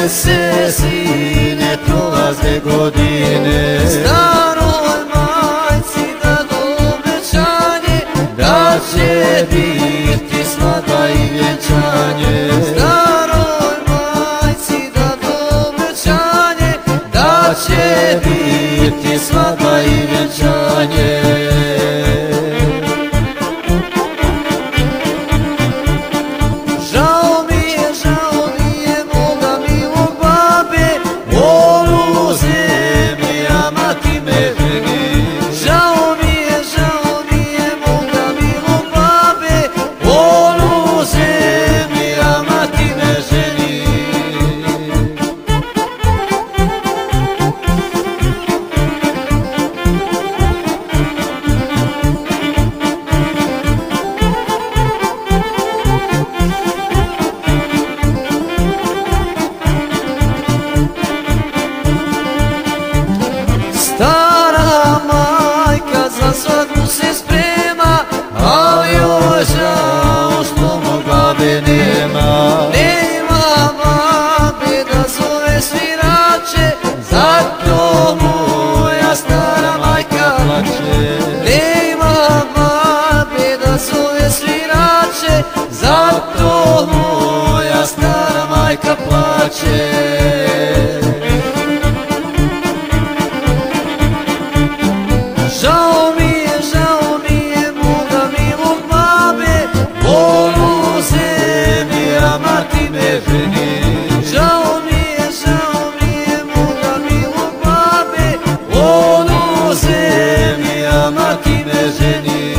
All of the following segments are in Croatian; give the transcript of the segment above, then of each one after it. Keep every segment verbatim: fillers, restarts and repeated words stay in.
se, sine, prolaze godine. Staroj majci dado obećanje Da će biti svadba i vjenčanje. Staroj majci dado obećanje Da će biti svadba i vjenčanje. Žao mi je, žao mi je moga milog babe, Onu zemljama ti me ženi. žao mi je, žao mi je moga milog babe, Onu zemljama ti me ženi. stara majka za svadbu se sprema, Ali joj žao što mog babe nema. nema babe da zove svirače, Zato moja stara majka plače. nema babe da zove svirače, Zato moja stara majka plače. žao mi je, žao mi je moga milog babe, Onu zemljama ti me ženi. žao mi je, žao mi je moga milog babe, Onu zemljama ti me ženi.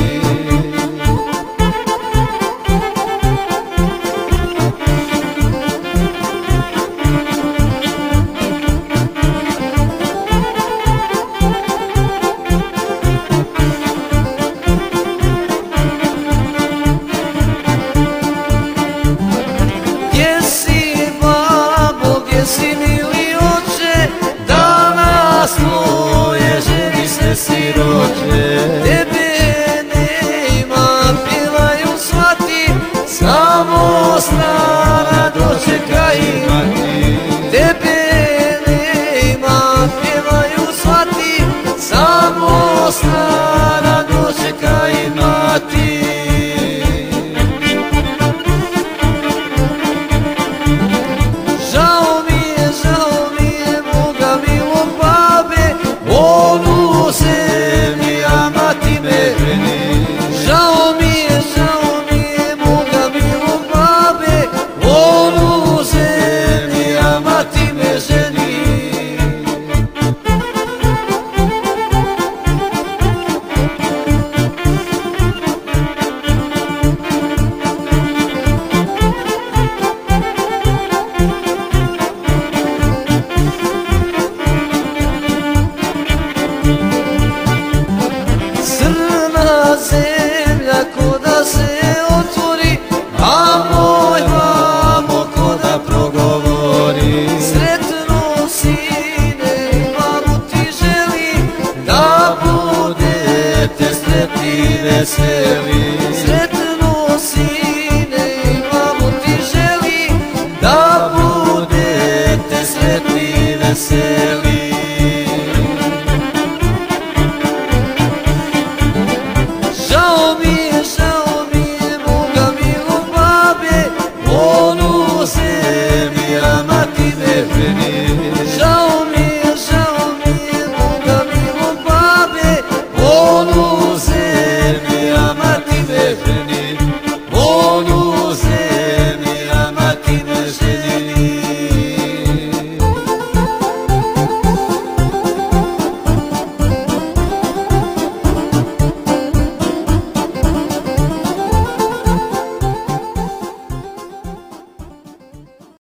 gdje si babo, gdje si mili oče, Danas tvoje ženi se siroče. tebe nema, pjevaju svati, Samo stara dočeka imati. tebe nema, pjevaju svati, Samo stara dočeka imati. žao mi je, žao mi je moga milog babe, Onu zemljama ti me ženi. žao mi je, žao mi je moga milog babe, Onu zemljama ti me ženi. crna zemlja ko da se otvori, A moj mamo ko da progovori. sretno sine i babu ti želi, Da budete sretni i veseli.